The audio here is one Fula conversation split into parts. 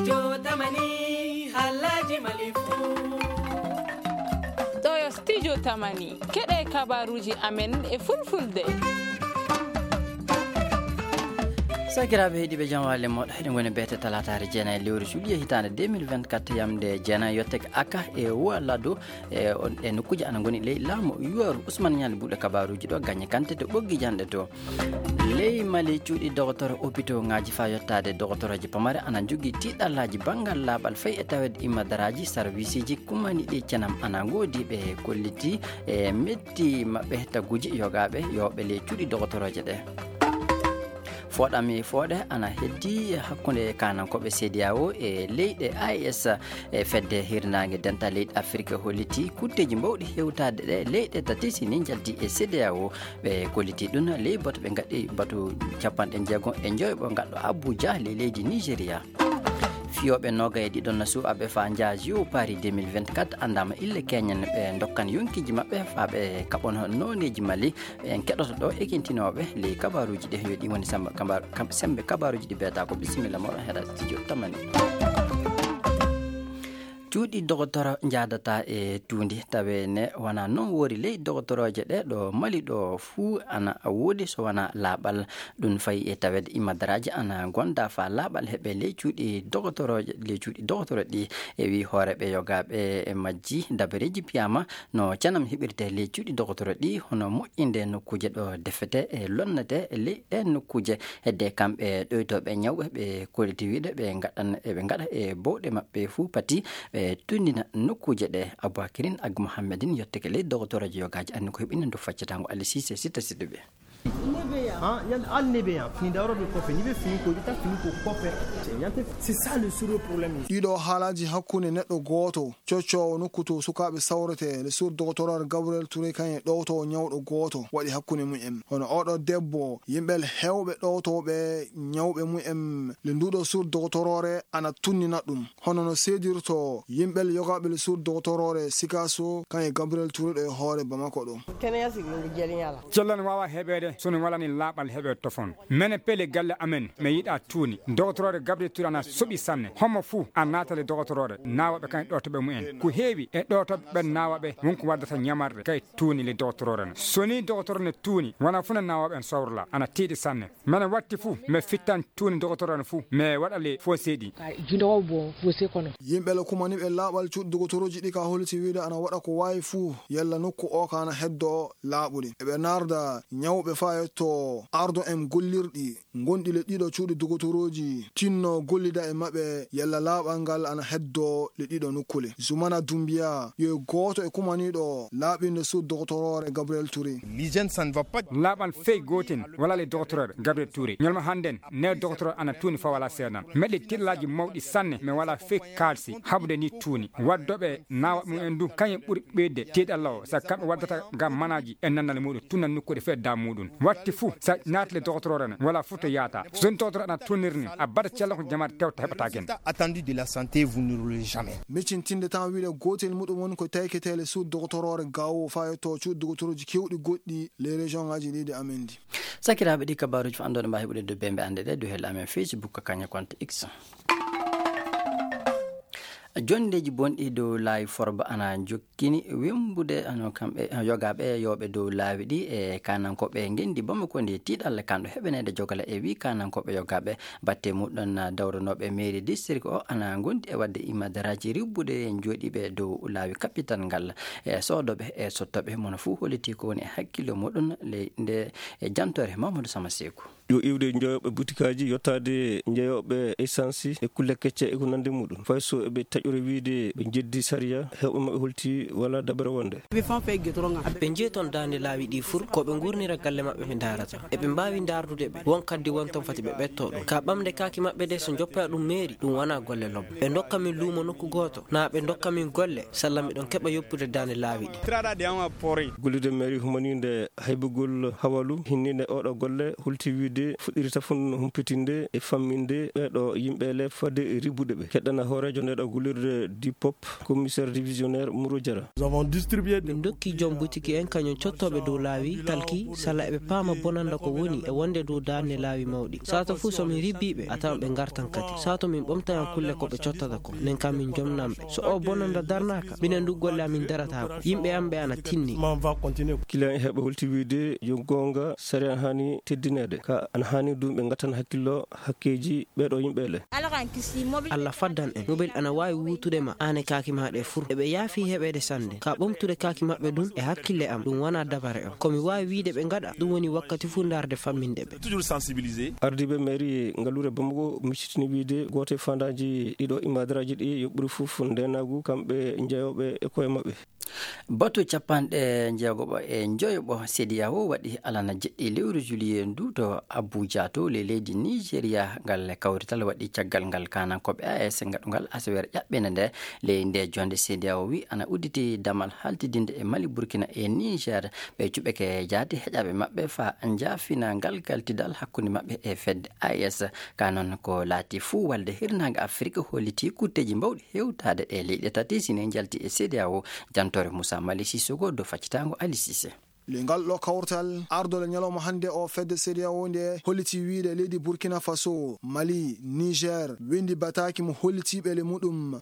studio tamani halaji malifu ɗo studio tamani keɗe kabaruji amen e fulfulde. sakiraɓe heeɗiɓe jam walle moɗo eɗen goni beete talatare jeenayi lewru juillet hitande 2024 yamde jeenayi yetteke aka e wallado e nokkuji ana goni ley laamu yoru ousmane ñande ɓuuɗe kabaruji ɗo gagné kante to ɓoggi janɗe to ley mali cuuɗi docteur hôpitaux ngaji fa yettade docteuraji pamare ana jogui tiɗallaji banggal laaɓal fayi e tawede immadaraji service ji kumani ɗi cenam ana goodi ɓe kolliti e metti mabɓe tagguji yogaɓe yowɓe ley cuuɗi docteuroje ɗe foɗami fooɗe ana heddi hakkude kanankoɓe CEDEAO e leyɗe AES e fedde hirnage dental leyɗe Afrique holliti kutteji mbawɗi hewtade ɗe leyɗe tati sini jalti e CEDEAO ɓe kolliti ɗum ley bato ɓe gaddi bato capanɗe jeegom e joyɓo gadɗo Abuja ley leydi Nigéria. fiyoɓe noga e ɗiɗon suuɓaɓe fa jaaju Paris 2024 andama ille keñen ɓe dokkan yonkiji mabɓe fa ɓe kaɓon noneji mali en keɗoto ɗo ekintinoɓe ley kabaruji ɗi yoɗi woni sembe kabaruji ɗi beta ko bisimilla moɗon heeɗa studio tamani. cuuɗi docteur jadata e tuundi tawene wona noon woori ley docteuroje ɗe ɗo mali ɗo fuu ana woodi so wona laaɓal ɗum fayi e tawede immadaraji ana gonda fa laaɓal heeɓe ley cuuɗi docteuroje ley cuuɗi docteur ɗi e wi hooreɓe yogaɓe e majji dabareji piyama no canam heɓirte ley cuuɗi docteur ɗi hono moƴƴinde nokkuje ɗo defete e lonnete ley ɗen nokkuje hedde kamɓe ɗoytoɓe ñawɓe ɓe kolitiwiɗe ɓe gaɗa e bowɗe mabɓe fuu pati ɓe tundina nokkuje ɗe Aboubacrine Ag Mohammedine yetteke ley docteuraji yogaji anni ko heɓino ndu faccatango Ali Cissé sita siɗuɓe ɗiɗo haalaji hakkunde neɗɗo goto coccowo nokku to sukaɓe sawrete le sur docteur Gabriel Touré kañe ɗowto ñawɗo goto waɗi hakkunde mumen hono oɗo debbo yimɓe hewɓe ɗowtoɓe ñawɓe mumen le nduɗo sur docteurore ana tunnina ɗum hono no seedirto yimɓe yogaɓe le sur docteurore Sikaso kañe Gabriel Touré ɗo e hoore Bamako ɗo cellan wawa heɓede sono walani laaɓal heɓe tofon mene pele galle amen mi yiɗa tuuni docteurore Gabriel Touré ana soɓi sanne homo fuu a natale docteurore nawaɓe kañ ɗotoɓe mumen ko heewi e ɗotoɓe ɓe nawaɓe wonko waddata ñamarde kay tuuni le docteurore ne soni docteur ne tuuni wona fuu ne nawaɓe en sawrla ana tiiɗi sanne mene watti fuu mi fittan tuuni docteurore ne fuu mi waɗa le fossé ɗi yimɓe le kumaniɓe laaɓal cuuɗi docteuroji ɗi ka holliti wiide ana waɗa ko wawi fuu yalla nokku o kana heddo laaɓude eɓe narda ñawɓe fa to ardo en gollirɗi gonɗi le ɗiɗo cuuɗi docteuroji tinno gollida e mabɓe yalla laaɓal ngal ana heddo le ɗiɗo nokkule Zoumana Doumbia yo goto e kumaniɗo laaɓinde sur docteurore Gabriel Touré l'hygiène ça ne va pas laaɓal fey gotin wala le docteur Gabriel Touré ñolma handen ne docteur ana tuuni fa wala seedan meɗe tillaji mawɗi sanne mais wala fey kalsi haɓude ni tuuni waddoɓe nawa mumen du kañum ɓuuri ɓeyde tiiɗalla o sa kamɓe waddata gam manaji e nannale muɗum tunnan nokkude fe da muɗum watti fuu sa naatile docteur ne wala fuu to yaata zone docteur ana tonirni a bada cella ko jamade tewta heɓata gen attendu de la santé vous ne roulez jamais miccintinde tan wiide gotel muɗum woni ko tayketele sur docteurore gawo fayeto cuuɗi docteuroji kewɗi goɗɗi les région ngaji ɗiɗi amen di sakiraɓe ɗi kabaruji fo andoɗe mba heɓude debbe ɓe ande ɗe do hel amen Facebook kaña compte X jondeji bonɗi dow laawi forba ana jokkini wembude ano kamɓe yogaɓe yowɓe dow laawi ɗi e kanankoɓe gendi Bamako nde tiiɗalla kanɗo heɓanede jogala e wi kanankoɓe yogaɓe batte muɗon dawranoɓe mairie district o ana gondi e wadde immadaraji ribbude en jooɗiɓe dow laawi capital ngal e sodoɓe e sottoɓe mono fuu holliti ko woni e hakkille muɗum nde e jantore Mamadou Sama Sekou yo iwde jeeyoɓe butikaji yottade jeeyoɓe essence e kulle kecce e ko nande muɗum fay so eɓe taƴore wiide ɓe jeddi saria heɓɓe mabɓe holti wala dabere wonde ɓe jeeton dande laawi ɗi fur koɓe gurnira galle mabɓe ɓe darata eɓe mbawi dardude ɓe won kaddi wonton fati ɓe ɓetto ɗum ka ɓamde kaki mabɓe de so joppa ɗum mairie ɗum wona golle lobbo ɓe dokka min luumo nokku goto na ɓe dokka min golle salla miɗon keɓa yoppude dande laawi ɗi gollude mairie humaninde haybugol hawalu hinninde oɗo golle holti wiide wiide fuɗɗirita fon humpitinde e famminde ɓeɗo yimɓe le fade ribude ɓe keɗɗana hoorejo ndeɗo gullirde dipop commissaire divisionnaire Mouro Diara. min dokki joom butiki en kañum cottoɓe dow laawi talki sala eɓe paama bonanda ko woni e wonde dow darne laawi mawɗi sato fuu somin ribbiɓe a tawan ɓe gartan kadi sato min ɓomtayan kulle koɓe cottata ko nden kam min jomnanɓe so o bonanda darnaka minen du golle amin daratako yimɓe am ɓe ana tinni kilan e heɓa holti wiide yo gonga sari an hani teddinede ka an hani ɗum ɓe gatan hakkillo hakkeji ɓeɗo yimɓele allah faddan en mobile ana wawi wutudema ane kaki maɗe fur eɓe yaafi heɓede sande ka ɓomtude kaki maɓɓe ɗum e hakkille am ɗum wona dabare on komi wawi wiide ɓe gaɗa ɗum woni wakkati fu darde famminde ɓe ardiɓe mairie ngallure Bamako miccitini wiide goto e fandaji ɗiɗo imadaraji ɗi yo ɓuuri fof ndenagu kamɓe jeeyoɓe e koye maɓɓe. batu capanɗe jeegoɓo e joyoɓo CEDEAO waɗi alana jeɗɗi lewru juillet ndu to Abuja to le leydi Nigeria ngal kawrital waɗi caggal ngal kanankoɓe AES gaɗugal asawere ƴaɓɓene nde le nde jonde CEDEAO wi ana udditi damal haltidinde e Mali Burkina e Niger ɓe cuɓeke jaati heƴaɓe maɓɓe fa jaafina ngal galtidal hakkude maɓɓe e fedde AES kanon ko laati fuu walde hirnaga Afrique holliti kutteji mbawɗi hewtade e leyɗe tati sine jalti e CEDEAO jantore Moussa Mali Sissoko do faccitango Ali Cissé. lengal ɗo kawrtal ardole ñalawma hande o fedde CEDEAO nde holliti wiide leydi Burkina Faso Mali Niger windi bataki mo hollitiɓele muɗum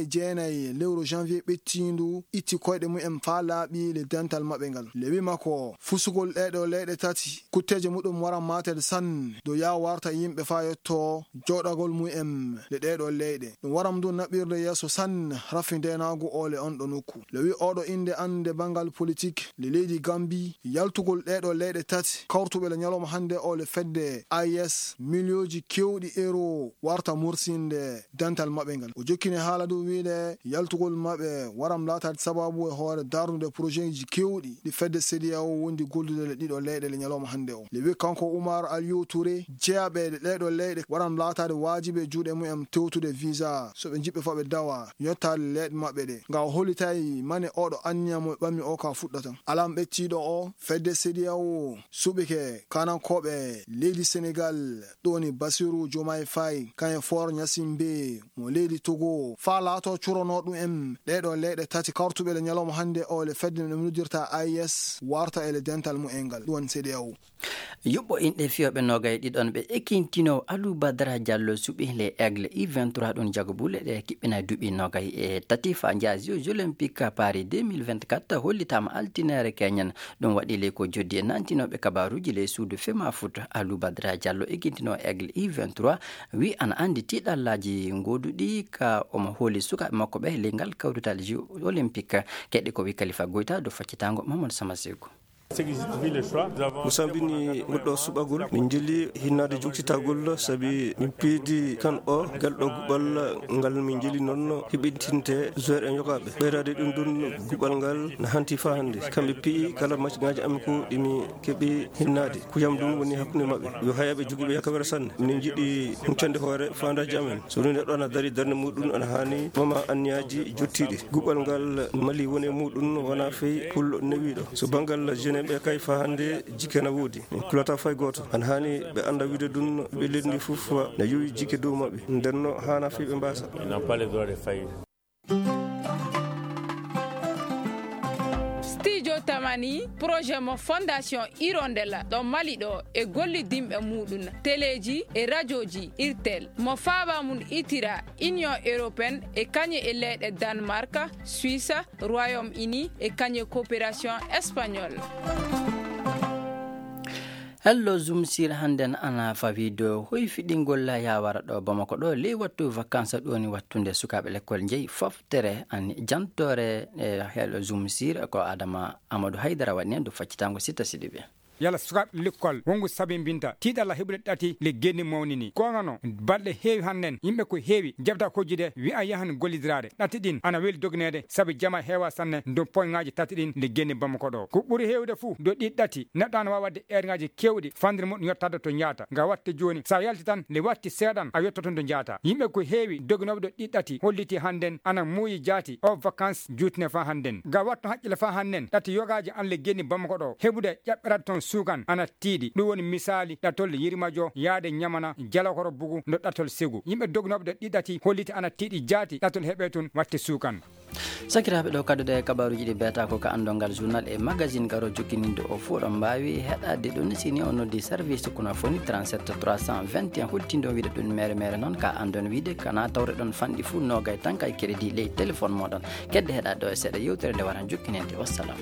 29 lewru janvier ɓettindu itti koyɗe mumen fa laaɓi le dental maɓɓe ngal le wima ko fusugol ɗeɗo leyɗe tati kutteje muɗum waran matede san do ya warta yimɓe fa yetto joɗagol mumen le ɗeɗo leyɗe ɗum waram du naɓirde yeeso san rafindenagu ole on ɗo nokku le wi oɗo inde ande bangal politique le leydi Gambie yaltugol ɗeɗo leyɗe tati kawrtuɓe le ñalawma hande o le fedde AES milioji kewɗi euro warta mursinde dental maɓɓe ngal o jokkini haala du wiide yaltugol maɓɓe waram latade sababu e hoore darnude projet ji kewɗi ɗi fedde CEDEAO wondi goldude le ɗiɗo leyɗe le ñalawma hande o le wi kanko Oumar Aliou Touré jeyaɓe ɗeɗo leyɗe waram latade wajibe juuɗe mumen tewtude visa so ɓe jiɓɓe fa ɓe dawa yottade leyɗe maɓɓe ɗe nga o hollitayi mane oɗo anniyamo ɓammi o ka fuɗɗata alam ɓettiɗo o fedde CEDEAO suɓike kanankoɓe leydi Sénégal ɗoni Bassirou Diomaye Faye kanye For Gnassingbé mo leydi Togo fa laato curono ɗum ɗeɗo leyɗe tati kartuɓe le ñalawma hande o le fedde no noddirta AES warta ele dental mu engal ɗum CEDEAO yuɓɓo inɗe fiyoɓe nogay ɗiɗon ɓe ekkintino Alou Badara Diallo suɓi le Aigle I23 ɗon jagobule ɗe kiɓɓina duuɓi nogay e tati fa jazio olympique Paris 2024 hollitama altinere keñen ɗum waɗi le ko joddi e nantinoɓe kabaruji le suudu fema foot Alou Badara Diallo ekkintino Aigle I23 wi ana andi tiɗallaji goduɗi ka omo hooli sukaɓe makko ɓe le ngal kawrital olympique keɗɗi ko wi Khalifa Goita do faccitango Mamadou Samaseko. musambini goɗɗo suɓagol min jeli hinnade juktitagol saabi min piidi kan o galɗo guɓal ngal min jeli noon hiɓintinte joueur en yokaɓe ɓeydade ɗum ɗum guɓal ngal no hanti fa hande kamɓe pii kala match ngaji amin ko ɗimi keeɓi hinnade kuyam ɗum woni hakkude mabɓe yo hayaɓe joguiɓe yakawere sanne minen jiiɗi huccande hoore fandaji amen so ɗum neɗɗo ana daari darde muɗum ana hani mama anniyaji jottiɗi guɓal ngal mali woni e muɗum wona feyi pullo newiɗo so banggal jeune ɓe kay fa hande jikena woodi min kulata fay goto an hani ɓe anda wiide ɗum ɓe leydi fof ne yowi jikke dow mabɓe ndenno hana fi ɓe mbasa studio tamani projet mo fondation Hirondella ɗo Mali ɗo e gollidimɓe muɗum téléji e radioji irtel mo faaba mum itira Union européenne e kañe e leyɗe Danemark Suisse Royaume-Uni e kañe coopération espagnole. hello zoom sir handen ana fawido hoy fiɗingol la yawara ɗo Bamako ɗo ley wattu vacances ɗoni wattunde sukaɓe l'école jeeyi foftere an jantore hello zoom sir ko Adama Amadou Haydara waɗi do faccitango Sita Sidibe yala sukaɓe l'école wongu sabi binta tiɗalla heɓude ɗati le genni mawnini gonano balɗe heewi hannen yimɓe ko heewi jabta kojjude wi'a yahan gollidirade ɗati ɗin ana weeli dognede saabi jama heewa sanne do poyngaji tati ɗin le genni Bamako ɗo ko ɓuuri heewde fuu do ɗi ɗati neɗɗo ana wawa wadde ngaji kewɗi fandire muɗum yottade to jaata nga watte joni sa yalti tan le watti seeɗan a yettoton to jaata yimɓe ko heewi dognoɓe ɗo ɗi ɗati holliti handen ana muuyi jaati o vacances jutine fa handen nga watto haqqille fa hannen ɗati yogaji an le genni Bamako ɗo heɓude ƴaɓɓirade ton sukan ana tiidi ɗum woni misali ɗatol yirimajo yaade nyamana jalakoro bugu no ɗatol segu yimɓe dognoɓe ɗiɗati holliti ana tiiɗi jaati ɗatol heɓe tun watte sukan sakiraɓe ɗo kaddude kabaruji ɗi beeta ko ka andongal journal e magazine garo jokkininde o fuu ɗon mbawi heɗade ɗum sini o noddi service kono foni 37 321 hultindo wiide ɗum mere noon ka andon wiide kana tawre ɗon fanɗi fuu nogay tan kay crédit ley téléphone moɗon kedde heɗade ɗo e seeɗa yewtere nde waran jokkinede wassalam.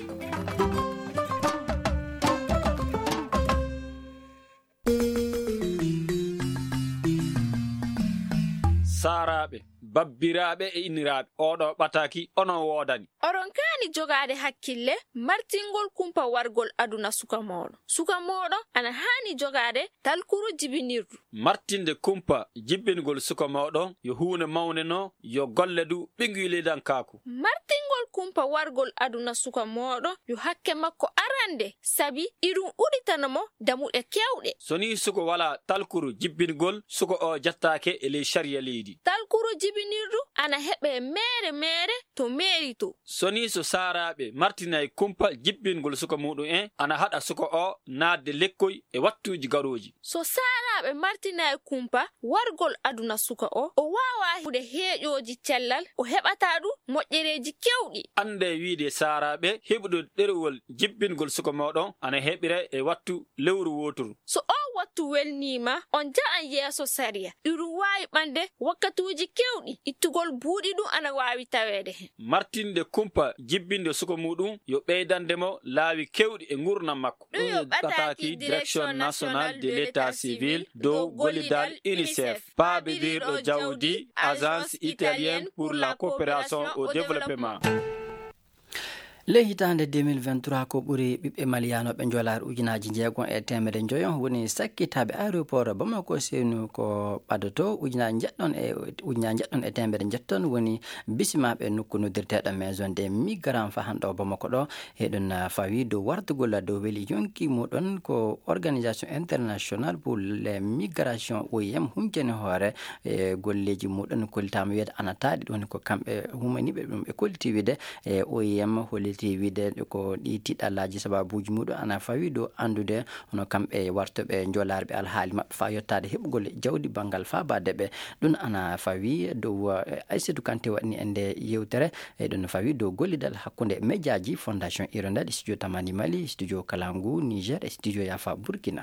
saraɓe babbiraɓe e inniraɓe oɗo ɓataki onon wodani oɗon kaani jogade hakkille martingol kumpa wargol aduna suka moɗon ana hani jogade talkuru jibinirdu martinde kumpa jibbingol suka moɗon yo huune mawne no yo golle du ɓinguilidankaku martingol kumpa wargol aduna suka moɗon yo hakke makko arande sabi iɗum uɗitanamo damuɗe kewɗe soni suko wala talkuru jibbingol suko o jattake e ley sharia leydi talkuru jibinirdu ana heɓe mere to meri to soni so saraɓe martinay kumpa jibbingol suka muɗum en ana haɗa suka o naatde lekkoy e wattuji garoji so saraɓe martinay kumpa wargol aduna suka o wawa hude heeƴoji cellal o heɓata ɗum moƴƴereji kewɗi ande wiide saraɓe heɓuɗo ɗerewol jibbingol suka moɗon ana heɓire e wattu lewru wotoru so o wattu welnima on ja'an yeeso sariya ɗiɗum wawi ɓande wakkatuji kewɗi ittugol buuɗi ɗum ana wawi tawede hen martinde kumpa jibbinde suka muɗum yo ɓeydandemo laawi kewɗi e gurdam makko ɗum yo ɓataki direction national de l'état civil dow gollidal UNICEF paabidirɗo jawdi agence italienne pour la coopération au développement. ley hitande 2023 ko ɓuuri ɓiɓɓe maliyanoɓe jolare ujunaji jeegom e temere joyon woni sakkitaɓe aéroport bamako senu ko ɓadoto ujunaji jeɗɗon e temere jetton woni bisimaɓe nokku noddirteɗo maison des migrants fa hanɗo bamako ɗo heɗon fawi dow wartugol dow weeli yonki muɗon ko organisation international pour les migrations OIM humjani hoore e golleji muɗon kollitama wiyede ana taaɗi ɗon ko kamɓe humaniɓe ɗum ɓe kolliti wiide e OIM holli wiide ko ɗi tiɗallaji sababuji muɗum ana fawi dow andude hono kamɓe wartoɓe jolarɓe alhaali mabɓe fa yettade heɓugol jawdi banggal fabade ɓe ɗum ana fawi dow Aissatou Kanté waɗni ende yewtere e ɗum fawi dow gollidal hakkude médiaji fondation Hirondelle studio Tamani Mali studio Kalangu Niger e studio Yafa Burkina.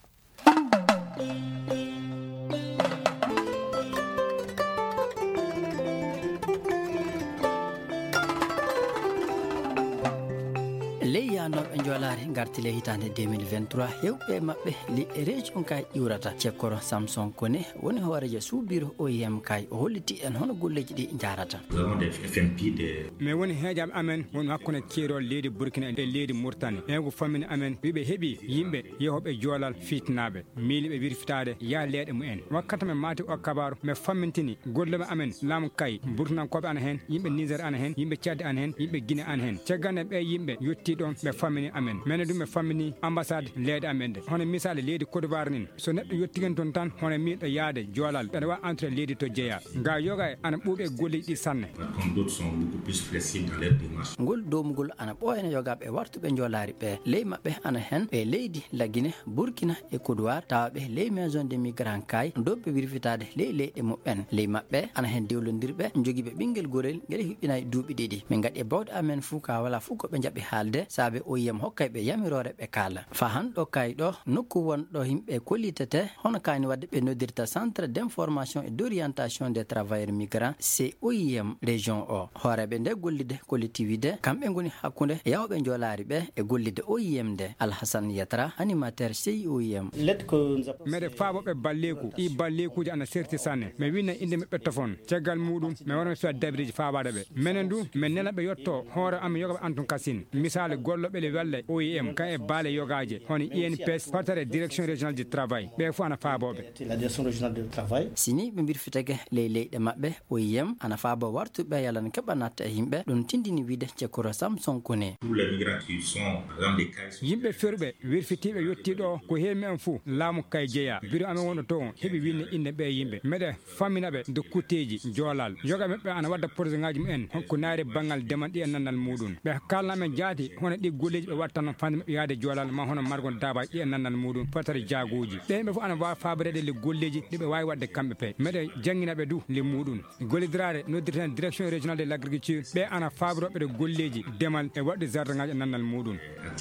leyanoɓe jolare gartile hitande 2023 hewɓe mabɓe li région kay iwrata cekkoro Samson Kone woni hoorejo suubiro OIM kay o holliti en hono golleji ɗi jarata mais woni heejaɓe amen woni hakkude ceerol leydi Burkina e leydi Mauritanie ego famine amen wiɓe heeɓi yimɓe yehoɓe joolal fitnaɓe miiliɓe wirfitade ya leeɗe mumen wakkati men mati o kabaru mais fammintini golleɓe amen laamu kay burkinankoɓe ana hen yimɓe Niger ana hen yimɓe Tchad ana hen yimɓe Guinée ana hen ceggande ɓe yimɓe yetti ɗon ɓe fammini amen mene ɗum ɓe fammini ambassade leeɗe amen de hono misali leydi Côte d'Ivoire nin so neɗɗo yettigen toon tan hono miɗo yaade joolal ɓeɗa wawi entre leydi to jeeya nga yoga ana ɓuuɓe golleji ɗi sanne ngol domugol ana ɓooyana yogaɓe wartuɓe joolari ɓe ley mabɓe ana hen ɓe leydi la Guinée Burkina e Côte d'Ivoire tawaɓe ley maison des migrants kay dobɓe wirfitade ley leyɗe muɓɓen ley mabɓe ana hen dewlodirɓe joguiɓe ɓinguel gorel gueɗe hiɓɓinayi duuɓi ɗiɗi min gaɗi e bawɗe amen fuu ka wala fuu koɓe jaɓi haalde saabe OIM hokkayɓe yamirore ɓe kaala fa hanɗo kay ɗo nokku wonɗo yimɓe kollitete hono kani wadde ɓe noddirta centre d'information et d'orientation des travailleurs migrants c'est OIM région o hooreɓe nde gollide collectivité kamɓe goni hakkude yawɓe joolari ɓe e gollide OIM nde Alhassane Yatra animateur CIOIM meɗe faaboɓe balleku ɗi ballekuji ana serti sanne mi winna inde maɓɓe téléphone caggal muɗum mi wonmi suwa dabiriji faabaɗo ɓe minen du min nelaɓe yetto hoore am yogaɓe Antoun Kassine misali golloɓe le walle OIM kan e baale yogaje hono INPS portare direction régionale du travail ɓe fof ana faaboɓe sini ɓe mbirfitege ley leyɗe mabɓe OIM ana faabo wartuɓe yalan keɓa natta e yimɓe ɗum tindini wiide cekkoro Samson Kone yimɓe ferɓe wirfitiɓe yettiɗo ko heemi en fou laamu kay jeeya bureau amen wonɗo to heeɓi winne inde ɓe yimɓe meɗe famminaɓe de kutteji joolal yoga mabɓe ana wadda projet ngaji mumen honko naari banggal deman ɗi e nandal muɗum ɓe kalna men jaati hono ɗi golleji ɓe watta noon fande maɓɓe yaade joolal ma hono margon daba ƴiya nannal muɗum fatare jaagoji ɓen ɓe fof ana wawi faborede le golleji ɗiɓe wawi wadde kamɓe pay meɗe jangguinaɓe du le muɗum gollidirade noddirten direction régional de l' agriculture ɓe ana fabroɓe golleji demal e waɗde jardin ngaji e nannal muɗum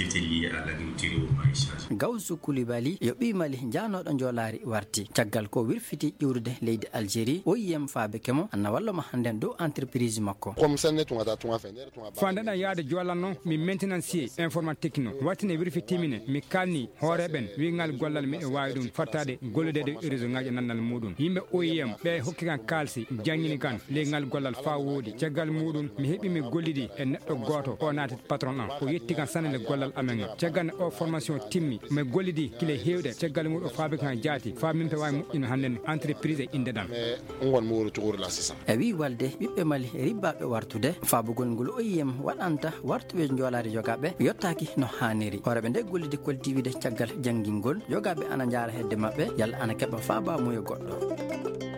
Gawsu Koulibaly yo ɓi Mali janoɗo joolari warti caggal ko wirfiti ƴiwrude leydi Algérie o yiyem faabe kemo anna walloma handen dow entreprise makko fandeɗa yaade joolal noon mi maintenancier informatique no wattine wirfitimine mi kalni hooreɓen wingal gollal miɗe wawi ɗum fattade golludede réseau ngaji e nannal muɗum yimɓe OIM ɓe hokki kan kalsi jangini kan leygal gollal fa woodi caggal muɗum mi heeɓi mi gollidi e neɗɗo goto o naati patron an o yetti kan sanne le gollal amen caggal o formation timmi mi gollidi kile hewɗe caggal muɗum o faabi kan jaati fa min pe wawi moƴƴino handen entreprise e inde ɗan e wi walde ɓiɓɓe Mali ribbaɓe wartude faabugol ngol OIM waɗanta wartuɓe joolari jogaɓe yottaki no hanniri horeɓe nde gollidi koltiwide caggal janggingol jogaɓe ana jaara hedde mabɓe yalla ana keɓa faabamuyo goɗɗo